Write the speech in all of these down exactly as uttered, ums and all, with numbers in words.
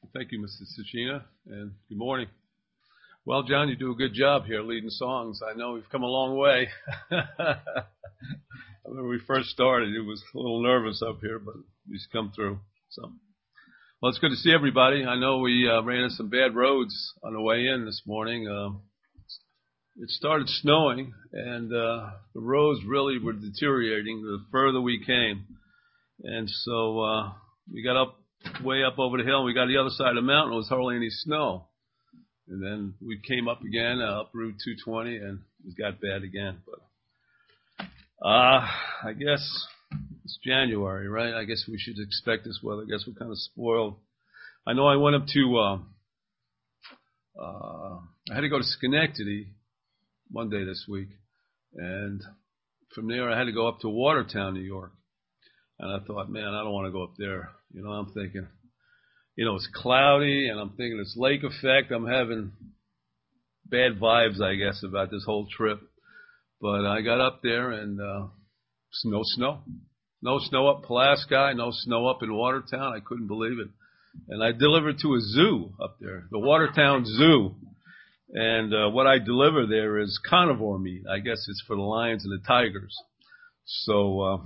Thank you, Mister Sacchina, and good morning. Well, John, you do a good job here leading songs. I know we've come a long way. When we first started, it was a little nervous up here, but we've come through. So, well, it's good to see everybody. I know we uh, ran into some bad roads on the way in this morning. Uh, it started snowing, and uh, the roads really were deteriorating the further we came. And so uh, we got up way up over the hill, and we got to the other side of the mountain. It was hardly any snow. And then we came up again, uh, up Route two twenty, and it got bad again. But uh, I guess it's January, right? I guess we should expect this weather. I guess we're kind of spoiled. I know I went up to, uh, uh, I had to go to Schenectady one day this week. And from there, I had to go up to Watertown, New York. And I thought, man, I don't want to go up there. You know, I'm thinking, you know, it's cloudy, and I'm thinking it's lake effect. I'm having bad vibes, I guess, about this whole trip. But I got up there, and uh, no snow. No snow up Pulaski, no snow up in Watertown. I couldn't believe it. And I delivered to a zoo up there, the Watertown Zoo. And uh, what I deliver there is carnivore meat. I guess it's for the lions and the tigers. So... Uh,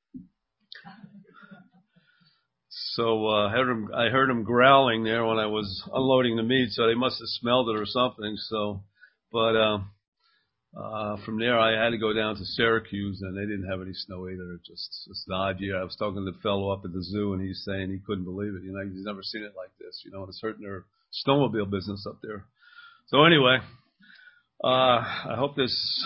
So uh, I heard him. I heard him growling there when I was unloading the meat. So they must have smelled it or something. So, but uh, uh, from there I had to go down to Syracuse, and they didn't have any snow either. It just just an odd year. I was talking to the fellow up at the zoo, and he's saying he couldn't believe it. You know, he's never seen it like this. You know, it's hurting their snowmobile business up there. So anyway, uh, I hope this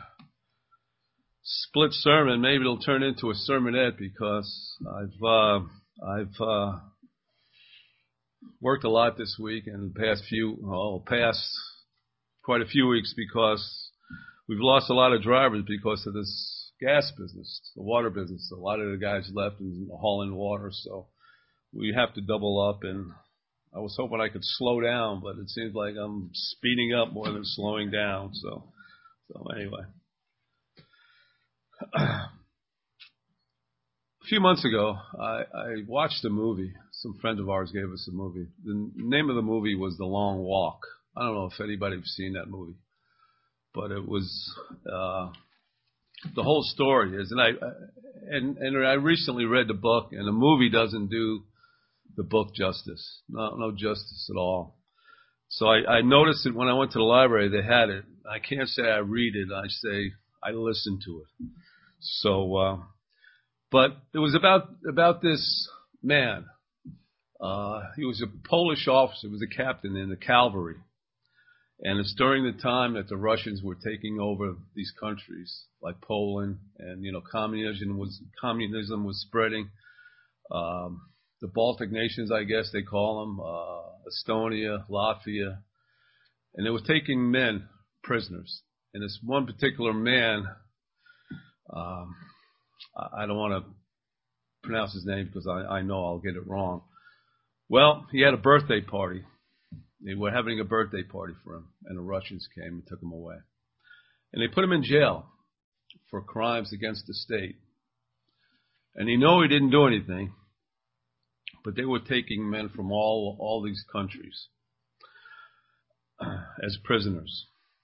split sermon, maybe it'll turn into a sermonette, because I've. Uh, I've uh, worked a lot this week and the past few, oh, past quite a few weeks, because we've lost a lot of drivers because of this gas business, the water business. A lot of the guys left and hauling water, so we have to double up. And I was hoping I could slow down, but it seems like I'm speeding up more than slowing down. So, so anyway. A few months ago, I, I watched a movie. Some friend of ours gave us a movie. The name of the movie was The Long Walk. I don't know if anybody's seen that movie, but it was uh, the whole story is, and I and and I recently read the book, and the movie doesn't do the book justice. No, no justice at all. So I, I noticed it when I went to the library. They had it. I can't say I read it. I say I listen to it. So. Uh, But it was about about this man. Uh, he was a Polish officer. He was a captain in the cavalry. And it's during the time that the Russians were taking over these countries, like Poland, and, you know, communism was communism was spreading. Um, the Baltic nations, I guess they call them, uh, Estonia, Latvia. And they were taking men prisoners. And this one particular man... Um, I don't want to pronounce his name because I, I know I'll get it wrong. Well, he had a birthday party. They were having a birthday party for him, and the Russians came and took him away. And they put him in jail for crimes against the state. And he knew he didn't do anything, but they were taking men from all, all these countries uh, as prisoners.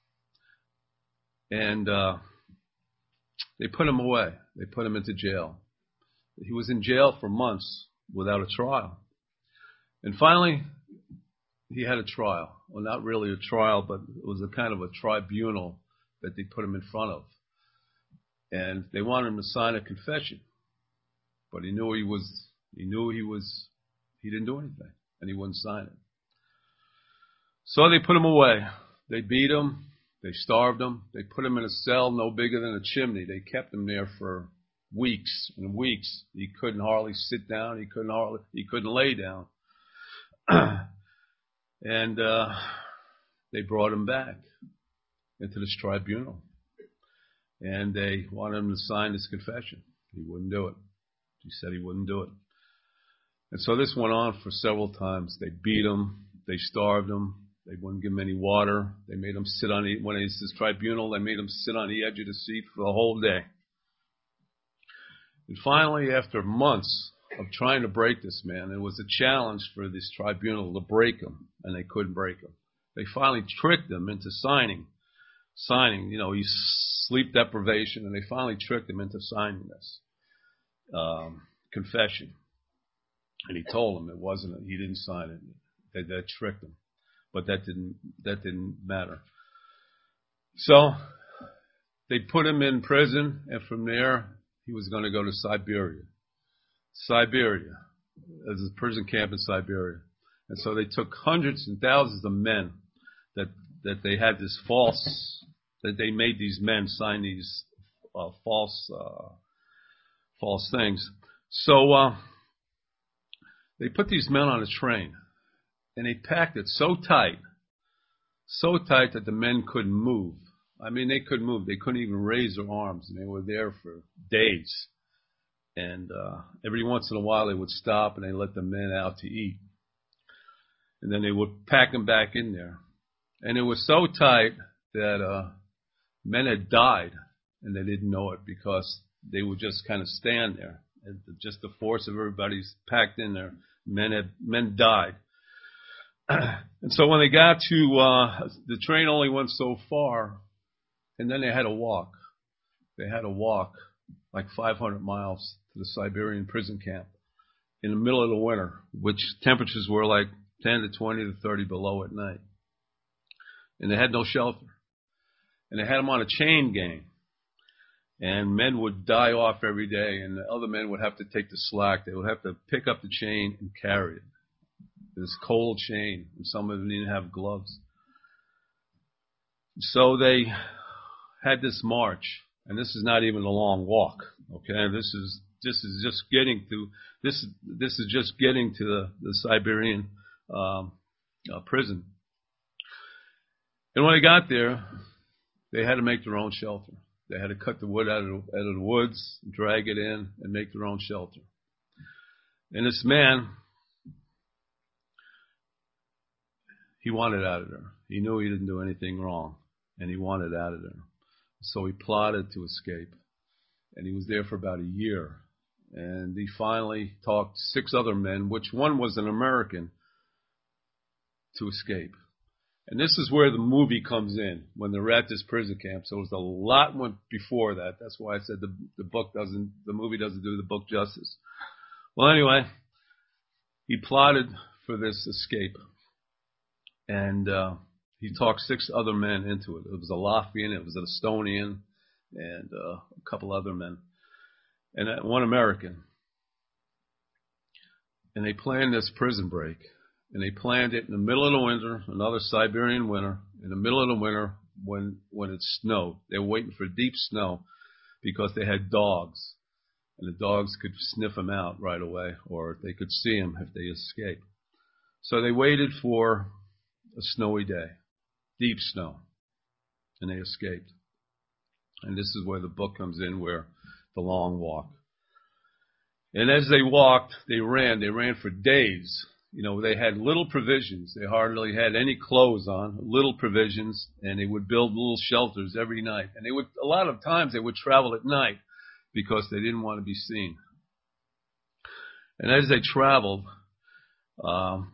And uh, they put him away. They put him into jail. He was in jail for months without a trial. And finally, he had a trial. Well, not really a trial, but it was a kind of a tribunal that they put him in front of. And they wanted him to sign a confession. But he knew he was, he knew he was, he didn't do anything. And he wouldn't sign it. So they put him away. They beat him. They starved him. They put him in a cell no bigger than a chimney. They kept him there for weeks and weeks. He couldn't hardly sit down. He couldn't hardly, he couldn't lay down. And uh, they brought him back into this tribunal. And they wanted him to sign his confession. He wouldn't do it. He said he wouldn't do it. And so this went on for several times. They beat him. They starved him. They wouldn't give him any water. They made him sit on the, when he's this tribunal, they made him sit on the edge of the seat for the whole day. And finally, after months, of trying to break this man. It was a challenge for this tribunal to break him, and they couldn't break him. They finally tricked him into signing, signing, you know, he's sleep deprivation, and they finally tricked him into signing this um, confession. And he told them it wasn't, he didn't sign it. They, they tricked him. But that didn't, that didn't matter. So they put him in prison, and from there, he was going to go to Siberia. Siberia. There's a prison camp in Siberia. And so they took hundreds and thousands of men that that they had this false, that they made these men sign these uh, false uh, false things. So uh, they put these men on a train, and they packed it so tight, so tight that the men couldn't move. I mean, they couldn't move. They couldn't even raise their arms, and they were there for days. And uh, every once in a while, they would stop, and they let the men out to eat. And then they would pack them back in there. And it was so tight that uh, men had died, and they didn't know it because they would just kind of stand there. And just the force of everybody's packed in there. Men had men died. And so when they got to, uh, the train only went so far, and then they had to walk. They had to walk like five hundred miles to the Siberian prison camp in the middle of the winter, which temperatures were like ten to twenty to thirty below at night. And they had no shelter. And they had them on a chain gang. And men would die off every day, and the other men would have to take the slack. They would have to pick up the chain and carry it. This cold chain, and some of them didn't have gloves. So they had this march, and this is not even a long walk. Okay, this is this is just getting to this. This is just getting to the, the Siberian um, uh, prison. And when they got there, they had to make their own shelter. They had to cut the wood out of the, out of the woods, drag it in, and make their own shelter. And this man, he wanted out of there. He knew he didn't do anything wrong, and he wanted out of there. So he plotted to escape. And he was there for about a year. And he finally talked six other men, which one was an American, to escape. And this is where the movie comes in, when they're at this prison camp. So there's a lot went before that. That's why I said the, the book doesn't, the movie doesn't do the book justice. Well, anyway, he plotted for this escape. And uh, he talked six other men into it. It was a Latvian, it was an Estonian, and uh, a couple other men, and uh, one American. And they planned this prison break. And they planned it in the middle of the winter, another Siberian winter, in the middle of the winter when when it snowed. They were waiting for deep snow because they had dogs. And the dogs could sniff them out right away, or they could see them if they escaped. So they waited for a snowy day, deep snow, and they escaped. And this is where the book comes in, where the long walk. And as they walked, they ran. They ran for days. You know, they had little provisions. They hardly had any clothes on, little provisions, and they would build little shelters every night. And they would, a lot of times they would travel at night because they didn't want to be seen. And as they traveled, um,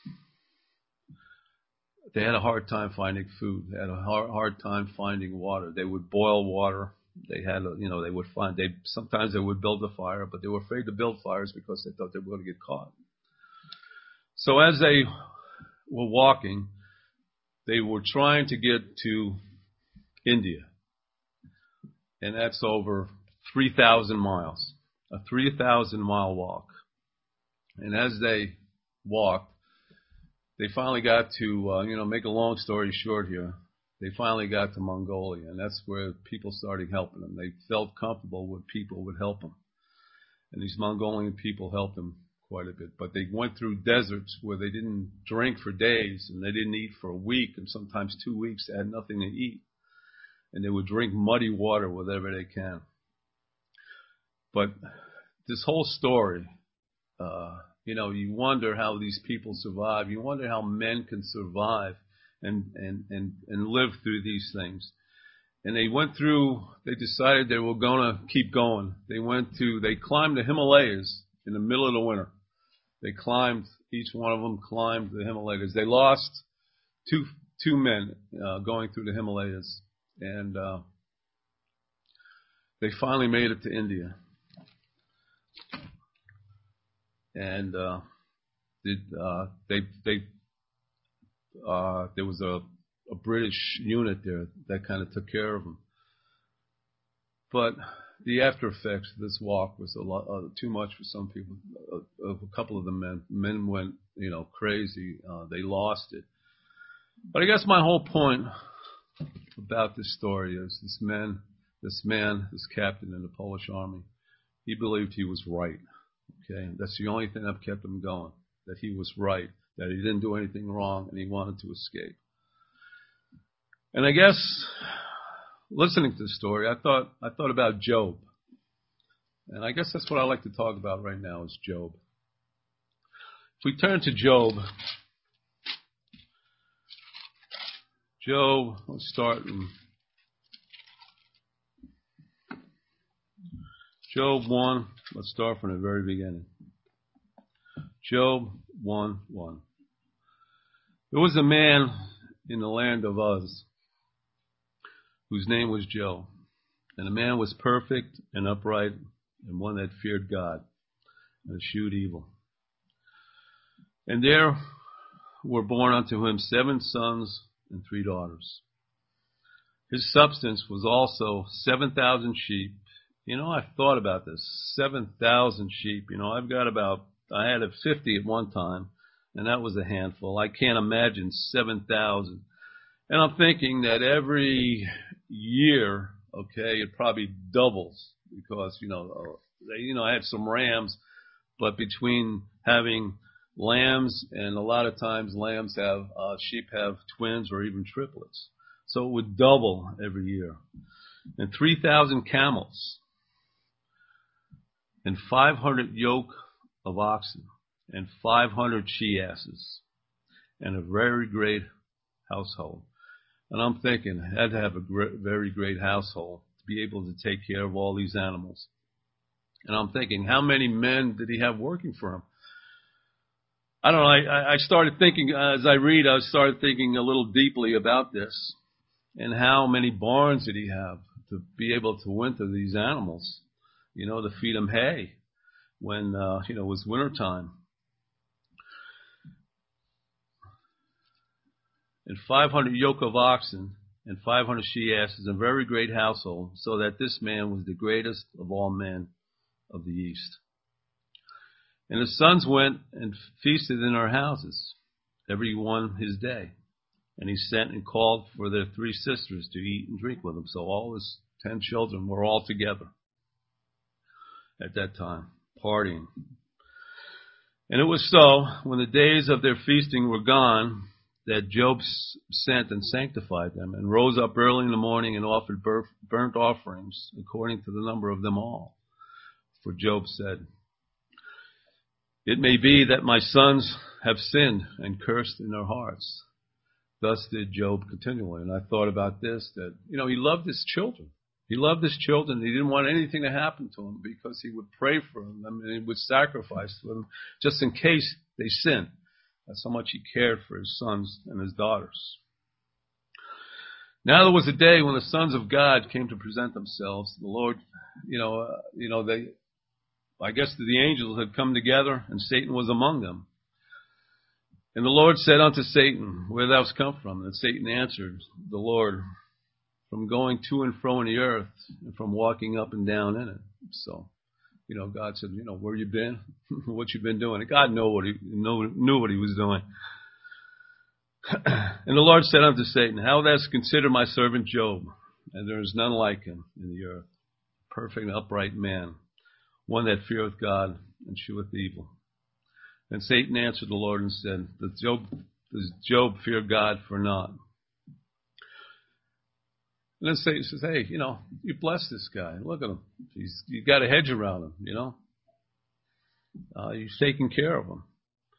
they had a hard time finding food. They had a hard, hard time finding water. They would boil water. They had, a, you know, they would find, they sometimes they would build a fire, but they were afraid to build fires because they thought they were going to get caught. So as they were walking, they were trying to get to India. And that's over three thousand miles, a three thousand mile walk. And as they walked, they finally got to, uh, you know, make a long story short here, they finally got to Mongolia. And that's where people started helping them. They felt comfortable with people would help them. And these Mongolian people helped them quite a bit, but they went through deserts where they didn't drink for days and they didn't eat for a week and sometimes two weeks. They had nothing to eat, and they would drink muddy water wherever they can. But this whole story, uh, you know, you wonder how these people survive. You wonder how men can survive and and and and live through these things. And they went through. They decided they were going to keep going. They went to. They climbed the Himalayas in the middle of the winter. They climbed, each one of them climbed the Himalayas. They lost two two men uh, going through the Himalayas, and uh, they finally made it to India. And uh, did, uh, they they uh, there was a, a British unit there that kind of took care of them. But the after effects of this walk was a lot uh, too much for some people. Uh, a couple of the men men went you know crazy. Uh, they lost it. But I guess my whole point about this story is this man, this man, this captain in the Polish army, he believed he was right. Okay, that's the only thing that kept him going. That he was right. That he didn't do anything wrong, and he wanted to escape. And I guess, listening to the story, I thought I thought about Job, and I guess that's what I like to talk about right now is Job. If we turn to Job, Job, let's start in Job one. Let's start from the very beginning. Job one one. There was a man in the land of Uz whose name was Job. And the man was perfect and upright and one that feared God and eschewed evil. And there were born unto him seven sons and three daughters. His substance was also seven thousand sheep. You know, I've thought about this. seven thousand sheep. You know, I've got about, I had a fifty at one time, and that was a handful. I can't imagine seven thousand. And I'm thinking that every year, okay, it probably doubles because, you know, they, you know, I had some rams, but between having lambs and a lot of times lambs have, uh, sheep have twins or even triplets. So it would double every year. And three thousand camels and five hundred yoke of oxen and five hundred she-asses and a very great household. And I'm thinking, I had to have a great, very great household to be able to take care of all these animals. And I'm thinking, how many men did he have working for him? I don't know. I, I started thinking, as I read, I started thinking a little deeply about this. And how many barns did he have to be able to winter these animals? You know, to feed them hay when, uh, you know, it was wintertime. And five hundred yoke of oxen and five hundred she-asses, a very great household, so that this man was the greatest of all men of the East. And his sons went and feasted in our houses, every one his day. And he sent and called for their three sisters to eat and drink with him. So all his ten children were all together at that time, partying. And it was so, when the days of their feasting were gone, that Job sent and sanctified them, and rose up early in the morning and offered burnt offerings according to the number of them all. For Job said, "It may be that my sons have sinned and cursed in their hearts." Thus did Job continually. And I thought about this, that, you know, he loved his children. He loved his children. He didn't want anything to happen to them because he would pray for them and he would sacrifice to them just in case they sinned. That's how much he cared for his sons and his daughters. Now there was a day when the sons of God came to present themselves. The Lord, you know, uh, you know, they, I guess the angels had come together and Satan was among them. And the Lord said unto Satan, "Where thou hast come from?" And Satan answered the Lord, "From going to and fro in the earth, and from walking up and down in it." So, you know, God said, you know, where you been? What you been doing? And God knew what he knew, knew what he was doing. And the Lord said unto Satan, "How thou hast considered my servant Job, and there is none like him in the earth, perfect and upright man, one that feareth God and sheweth evil." And Satan answered the Lord and said, Does Job, does Job fear God for naught? And then Satan says, hey, you know, you bless this guy. Look at him. He's, you got a hedge around him, you know. Uh, you're taking care of him.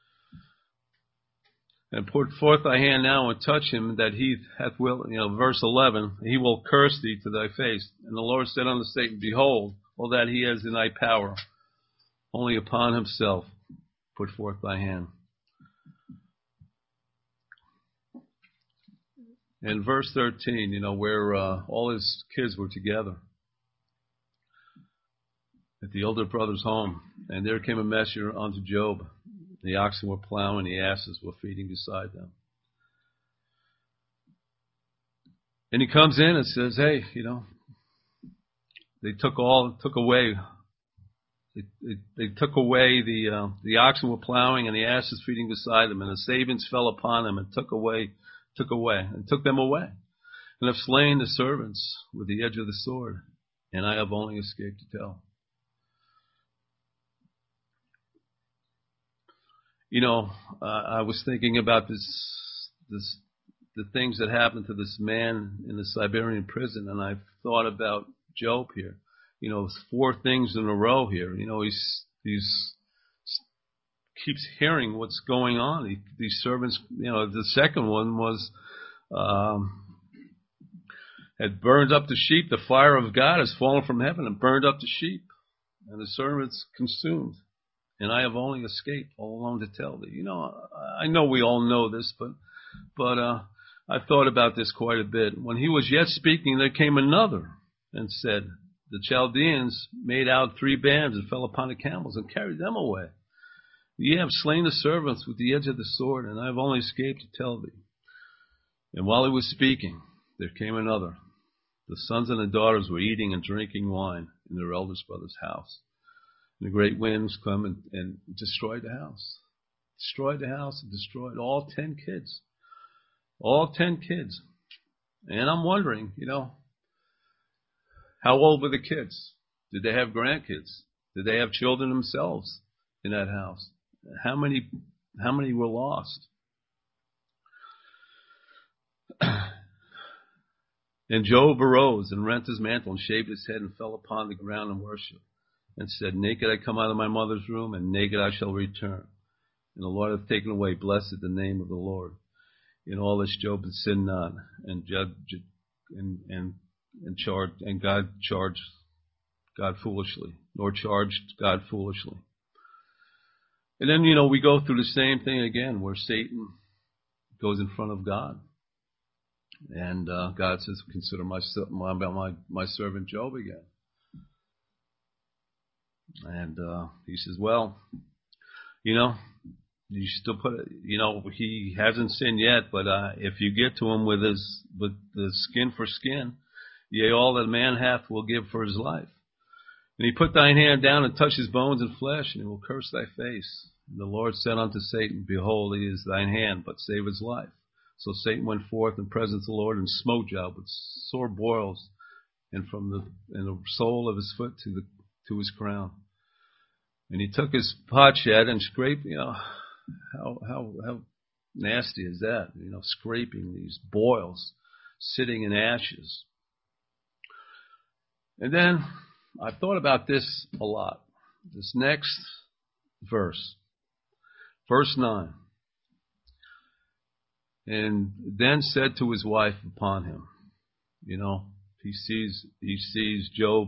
And put forth thy hand now and touch him, that he hath will, you know, verse eleven, he will curse thee to thy face. And the Lord said unto Satan, Behold, all that he has in thy power, only upon himself put forth thy hand. In verse thirteen, you know, where uh, all his kids were together at the older brother's home, and there came a messenger unto Job. The oxen were plowing, the asses were feeding beside them. And he comes in and says, hey, you know, they took all, took away, they, they, they took away the, uh, the oxen were plowing and the asses feeding beside them, and the Sabeans fell upon them and took away, took away, and took them away, and have slain the servants with the edge of the sword, and I have only escaped to tell. You know, uh, I was thinking about this, this, the things that happened to this man in the Siberian prison, and I thought about Job here. You know, four things in a row here. You know, he's he's keeps hearing what's going on. He, these servants. You know, the second one was um, had burned up the sheep. The fire of God has fallen from heaven and burned up the sheep, and the servants consumed. And I have only escaped all alone to tell thee. You know, I know we all know this, but but uh, I've thought about this quite a bit. When he was yet speaking, there came another and said, the Chaldeans made out three bands and fell upon the camels and carried them away. Ye have slain the servants with the edge of the sword, and I have only escaped to tell thee. And while he was speaking, there came another. The sons and the daughters were eating and drinking wine in their eldest brother's house. And the great winds come and, and destroyed the house. Destroyed the house and destroyed all ten kids. All ten kids. And I'm wondering, you know, how old were the kids? Did they have grandkids? Did they have children themselves in that house? How many, how many were lost? And Job arose and rent his mantle and shaved his head and fell upon the ground and worshipped. And said, naked I come out of my mother's room, and naked I shall return. And the Lord hath taken away, blessed the name of the Lord. In all this Job had sinned not, and judged and and and charged, and God charged God foolishly, nor charged God foolishly. And then, you know, we go through the same thing again, where Satan goes in front of God, and uh, God says, "Consider my my my my servant Job again." And uh, he says, well, you know, you still put it, you know, he hasn't sinned yet, but uh, if you get to him with his, with the skin for skin, yea, all that man hath will give for his life. And he put thine hand down and touch his bones and flesh, and he will curse thy face. And the Lord said unto Satan, behold, he is thine hand, but save his life. So Satan went forth in presence of the Lord and smote Job with sore boils, and from the, and the sole of his foot to the, to his crown. And he took his potsherd and scraped, you know, how how how nasty is that? You know, scraping these boils, sitting in ashes. And then I thought about this a lot. This next verse, verse nine. And then said to his wife upon him, you know, he sees he sees Job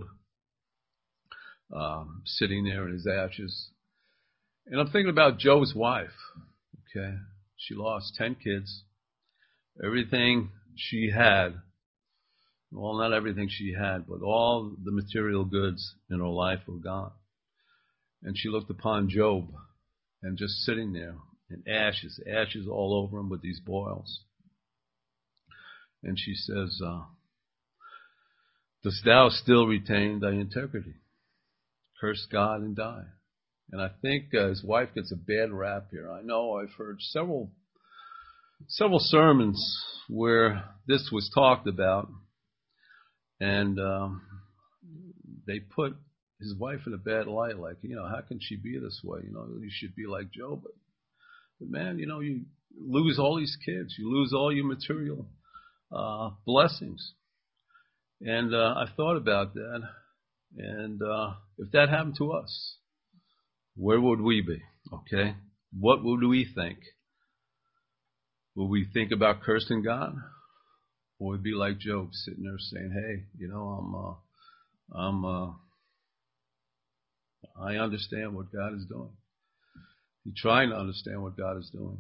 Um, sitting there in his ashes. And I'm thinking about Job's wife. Okay. She lost ten kids. Everything she had, well, not everything she had, but all the material goods in her life were gone. And she looked upon Job and just sitting there in ashes, ashes all over him with these boils. And she says, uh, dost thou still retain thy integrity? Curse God and die. And I think uh, his wife gets a bad rap here. I know I've heard several several sermons where this was talked about, and um, they put his wife in a bad light, like, you know, how can she be this way? You know, you should be like Job. But, but man, you know, you lose all these kids. You lose all your material uh, blessings. And uh, I thought about that. And uh, if that happened to us, where would we be? Okay? What would we think? Would we think about cursing God? Or would we be like Job, sitting there saying, hey, you know, I'm uh, I'm uh, I understand what God is doing. You're trying to understand what God is doing.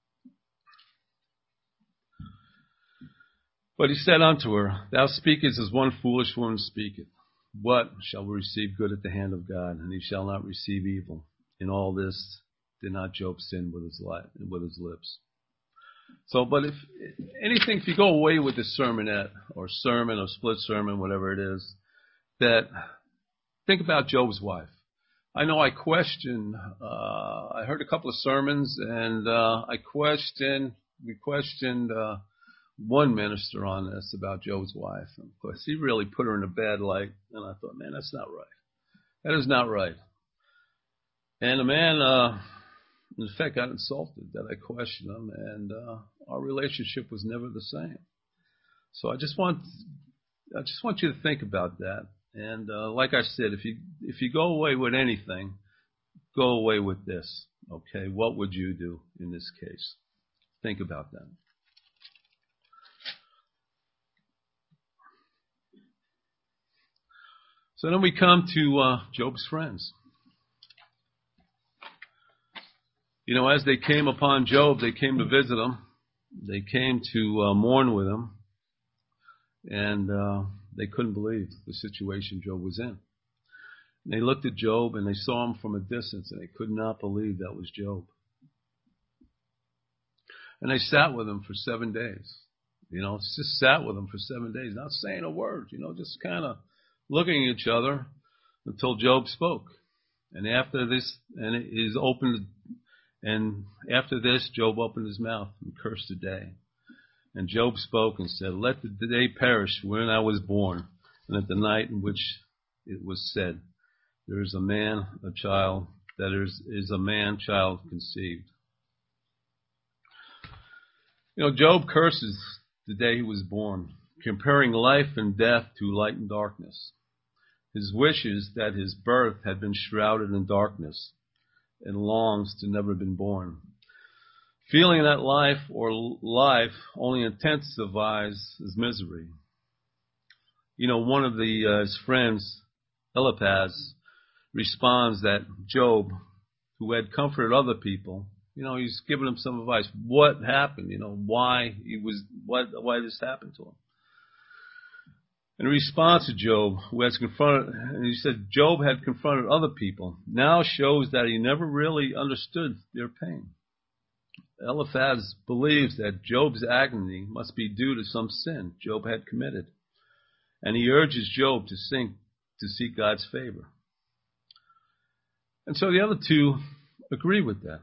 But he said unto her, Thou speakest as one foolish woman speaketh. What shall we receive good at the hand of God? And he shall not receive evil. In all this did not Job sin with his life, with his lips. So, but if anything, if you go away with this sermonette or sermon or split sermon, whatever it is, that think about Job's wife. I know I question, uh, I heard a couple of sermons and, uh, I questioned, we questioned, uh, one minister on this about Job's wife. And of course, he really put her in a bad light. And I thought, man, that's not right. That is not right. And the man, uh, in fact, got insulted that I questioned him, and uh, our relationship was never the same. So I just want, I just want you to think about that. And uh, like I said, if you if you go away with anything, go away with this. Okay, what would you do in this case? Think about that. So then we come to uh, Job's friends. You know, as they came upon Job, they came to visit him. They came to uh, mourn with him. And uh, they couldn't believe the situation Job was in. And they looked at Job and they saw him from a distance and they could not believe that was Job. And they sat with him for seven days. You know, just sat with him for seven days, not saying a word, you know, just kind of looking at each other until Job spoke. And after this, and it is opened, and after this, Job opened his mouth and cursed the day. And Job spoke and said, Let the day perish when I was born, and at the night in which it was said, There is a man, a child, that is, is a man, child conceived. You know, Job curses the day he was born, comparing life and death to light and darkness. His wish is that his birth had been shrouded in darkness and longs to never have been born. Feeling that life or life only intensifies his misery. You know, one of the, uh, his friends, Eliphaz, responds that Job, who had comforted other people, you know, he's giving them some advice. What happened? You know, why he was, what, why this happened to him? In response to Job, who has confronted, and he said Job had confronted other people, now shows that he never really understood their pain. Eliphaz believes that Job's agony must be due to some sin Job had committed, and he urges Job to sink, to seek God's favor. And so the other two agree with that.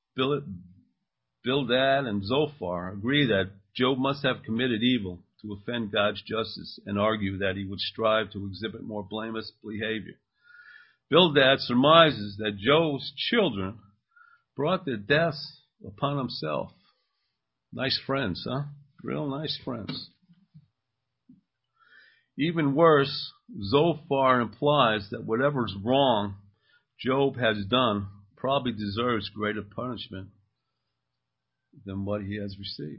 Bildad and Zophar agree that Job must have committed evil to offend God's justice and argue that he would strive to exhibit more blameless behavior. Bildad surmises that Job's children brought their deaths upon himself. Nice friends, huh? Real nice friends. Even worse, Zophar implies that whatever's wrong Job has done probably deserves greater punishment than what he has received.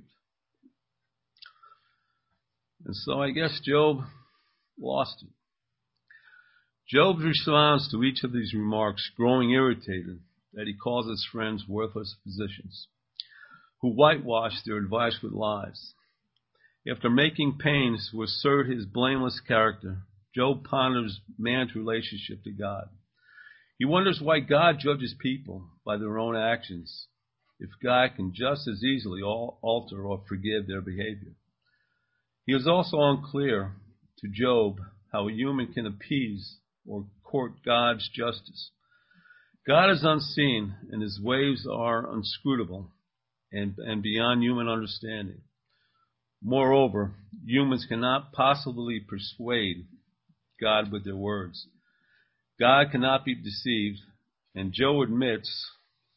And so I guess Job lost it. Job responds to each of these remarks, growing irritated that he calls his friends worthless physicians, who whitewash their advice with lies. After making pains to assert his blameless character, Job ponders man's relationship to God. He wonders why God judges people by their own actions, if God can just as easily alter or forgive their behavior. He is also unclear to Job how a human can appease or court God's justice. God is unseen, and his ways are inscrutable and, and beyond human understanding. Moreover, humans cannot possibly persuade God with their words. God cannot be deceived, and Job admits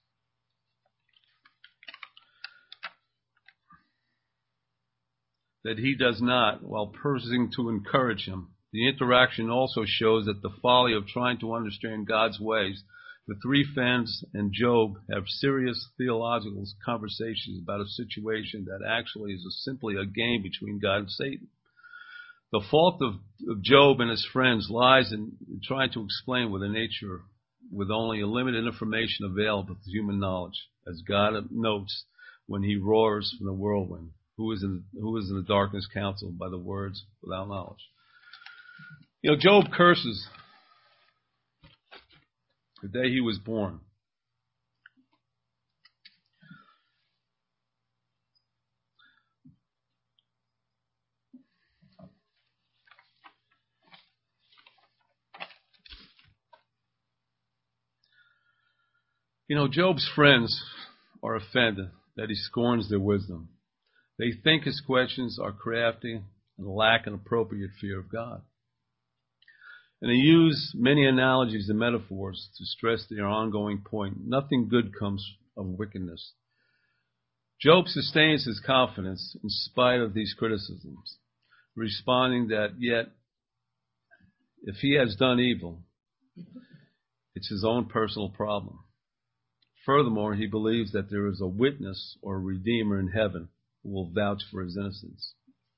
that he does not, while purposing to encourage him. The interaction also shows that the folly of trying to understand God's ways. The three friends and Job have serious theological conversations about a situation that actually is a, simply a game between God and Satan. The fault of, of Job and his friends lies in trying to explain what the nature with only a limited information available to human knowledge, as God notes when he roars from the whirlwind. Who is in who is in the darkness counseled by the words without knowledge? You know, Job curses the day he was born. You know, Job's friends are offended that he scorns their wisdom. They think his questions are crafty and lack an appropriate fear of God. And they use many analogies and metaphors to stress their ongoing point. Nothing good comes of wickedness. Job sustains his confidence in spite of these criticisms, responding that yet, if he has done evil, it's his own personal problem. Furthermore, he believes that there is a witness or a redeemer in heaven who will vouch for his innocence.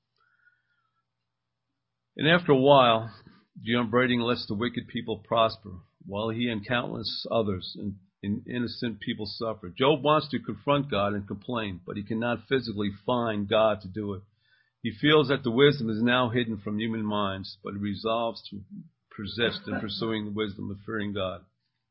And after a while, the upbraiding lets the wicked people prosper, while he and countless others and, and innocent people suffer. Job wants to confront God and complain, but he cannot physically find God to do it. He feels that the wisdom is now hidden from human minds, but he resolves to persist in pursuing the wisdom of fearing God.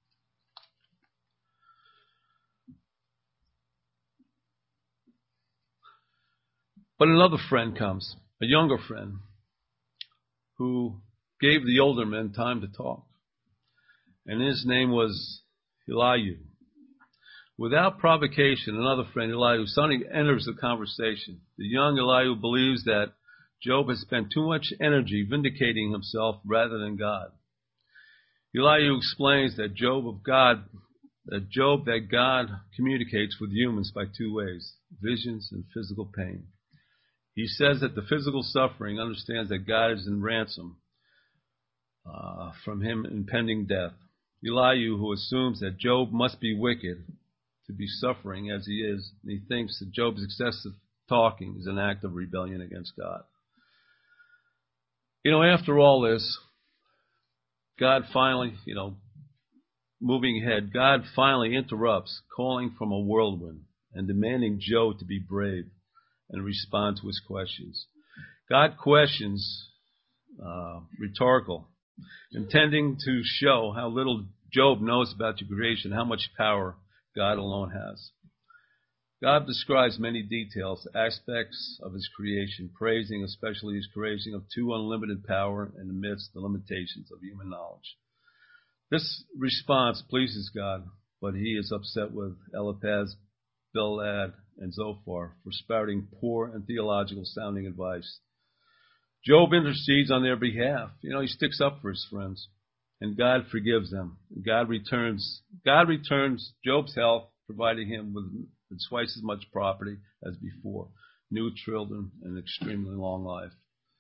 But another friend comes, a younger friend, who gave the older men time to talk. And his name was Elihu. Without provocation, another friend, Elihu, suddenly enters the conversation. The young Elihu believes that Job has spent too much energy vindicating himself rather than God. Elihu explains that Job of God, that Job that God communicates with humans by two ways, visions and physical pain. He says that the physical suffering understands that God is in ransom uh, from him impending death. Elihu, who assumes that Job must be wicked to be suffering as he is, and he thinks that Job's excessive talking is an act of rebellion against God. You know, after all this, God finally, you know, moving ahead, God finally interrupts, calling from a whirlwind and demanding Job to be brave and respond to his questions. God questions, uh, rhetorical, intending to show how little Job knows about the creation, how much power God alone has. God describes many details, aspects of his creation, praising especially his creation of true unlimited power and amidst the limitations of human knowledge. This response pleases God, but he is upset with Eliphaz, Bildad, and Zophar for spouting poor and theological sounding advice. Job intercedes on their behalf. You know, he sticks up for his friends, and God forgives them. God returns, God returns Job's health, providing him with twice as much property as before, new children, and an extremely long life.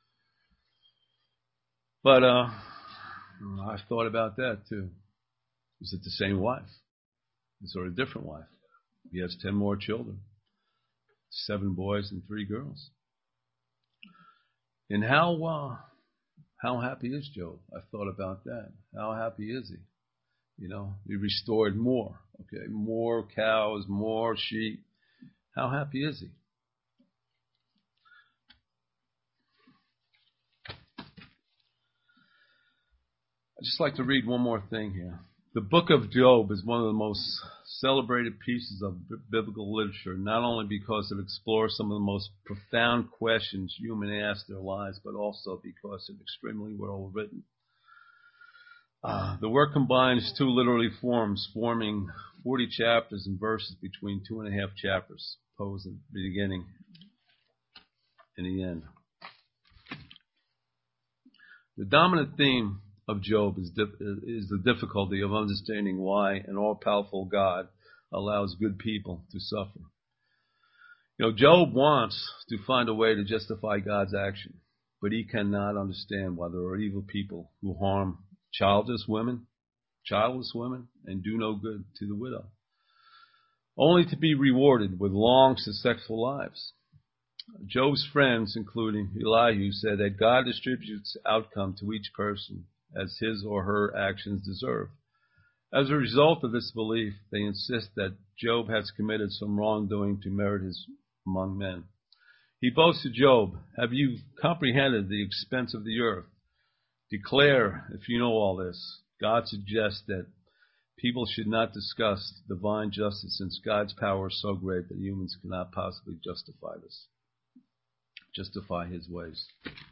But uh, I've thought about that too. Is it the same wife? Is there a different wife? He has ten more children, seven boys and three girls. And how uh, how happy is Job? I've thought about that. How happy is he? You know, he restored more. Okay, more cows, more sheep. How happy is he? I'd just like to read one more thing here. The book of Job is one of the most celebrated pieces of biblical literature, not only because it explores some of the most profound questions humans ask their lives, but also because it's extremely well written. Uh, the work combines two literary forms, forming forty chapters and verses between two and a half chapters, posed at the beginning and the end. The dominant theme of Job is, dif- is the difficulty of understanding why an all-powerful God allows good people to suffer. You know, Job wants to find a way to justify God's action, but he cannot understand why there are evil people who harm childless women, childless women, and do no good to the widow, only to be rewarded with long, successful lives. Job's friends, including Elihu, said that God distributes outcome to each person as his or her actions deserve. As a result of this belief, they insist that Job has committed some wrongdoing to merit his among men. He boasts to Job, "Have you comprehended the expense of the earth? Declare if you know all this." God suggests that people should not discuss divine justice, since God's power is so great that humans cannot possibly justify this, justify his ways.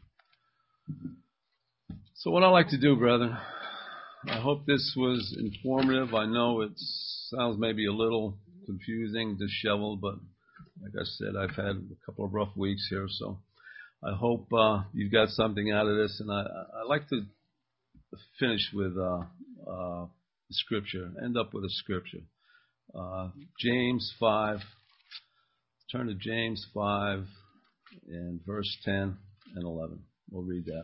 So what I like to do, brethren, I hope this was informative. I know it sounds maybe a little confusing, disheveled, but like I said, I've had a couple of rough weeks here, so I hope uh, you got something out of this. And I, I like to finish with uh, uh, the scripture, end up with a scripture. Uh, James five, turn to James five and verse ten and eleven. We'll read that.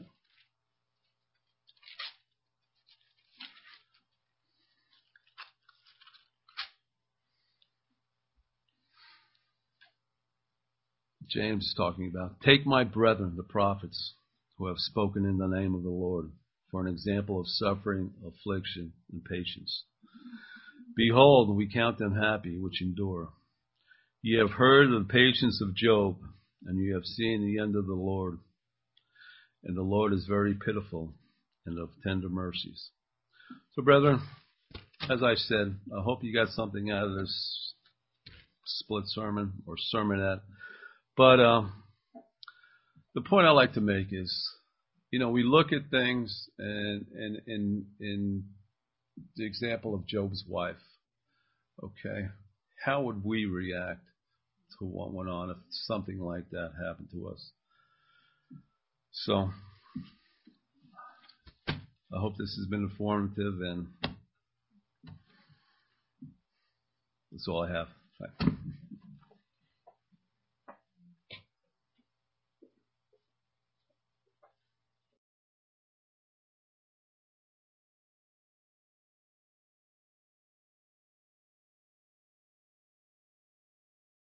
James is talking about, "Take my brethren, the prophets, who have spoken in the name of the Lord, for an example of suffering, affliction, and patience. Behold, we count them happy which endure. Ye have heard of the patience of Job, and ye have seen the end of the Lord. And the Lord is very pitiful and of tender mercies." So, brethren, as I said, I hope you got something out of this split sermon or sermonette. But um, the point I like to make is, you know, we look at things, and in in in the example of Job's wife, okay, how would we react to what went on if something like that happened to us? So I hope this has been informative, and that's all I have. Bye.